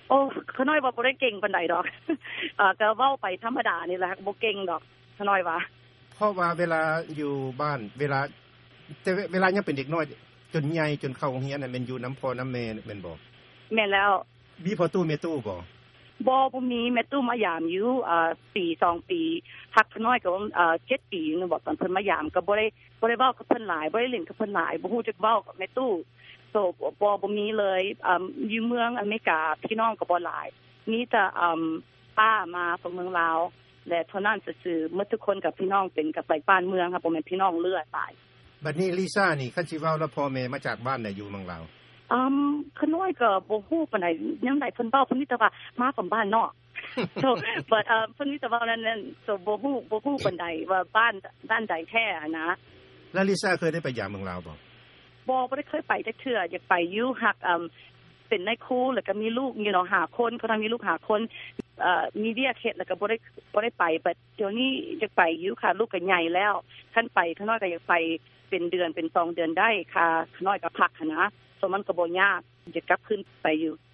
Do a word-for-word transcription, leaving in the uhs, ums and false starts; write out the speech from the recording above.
โอ้ขน้อยว่าบ่ได้เก่งปานใดดอกเอ่อก็เว้าไปธรรมดานี่แหละบ่เก่งดอกขน้อยว่าเพราะว่าเวลาอยู่บ้านเวลาแต่เวลายังเป็นเด็กน้อยจนใหญ่จนเข้าโรงเรียนน่ะแม่นอยู่นําพ่อนําแม่แม่นบ่แม่นแล้วมีพ่อตู้แม่ตู้บ่บ่บ่มีแม่ตู้มายามอยู่เอ่อปีสองปีพักน้อยก็เอ่อเจ็ดปีนึงบ่ตอนเพิ่นมายามก็บ่ได้บ่ได้เว้ากับเพิ่นหลายบ่ได้เล่นกับเพิ่นหลายบ่ฮู้จักเว้ากับแม่ตู้โซบ่บ่มีเลยอ่าอยู่เมืองอเมริกาพี่น้องก็บ่หลายมีแต่อ่าป้ามาจากเมืองลาวและเท่านั้นซื่อๆหมดทุกคนกับพี่น้องเป็นกับไปบ้านเมืองครับบ่แม่นพี่น้องเลือดตายบัดนี้ลิซ่านี่คันสิเว้าแล้วพ่อแม่มาจากบ้านได้อยู่เมืองลาวอืมขน้อยก็บ่ฮู้ปานใดยังได้เพิ่นเว้าเพิ่นมีแต่ว่ามาfromบ้านนอก so but เอ่อเพิ่นมีแต่ว่านั้นนั้น so บ่ฮู้บ่ฮู้ปานใดว่าบ้านด้านใดแท้นะแล้วลิซ่าเคยได้ไปยามเมืองลาวบ่บ่บ่ได้เคยไปจักเทื่ออยากไปอยู่ฮักอืมเป็นนายครูแล้วก็มีลูกอยู่เนาะห้าคนเขาทั้งมีลูกห้าคนเอ่อมีเวียกเฮ็ดแล้วก็บ่ได้บ่ได้ไปบัดเดี๋ยวนี้อยากไปอยู่ค่ะลูกก็ใหญ่แล้วคั่นไปขน้อยก็อยากไปเป็นเดือนเป็นสองเดือนได้ค่ะขน้อยก็พักหั้นนะสมันก็บ่ยากจะกลับขึ้นไปอยู่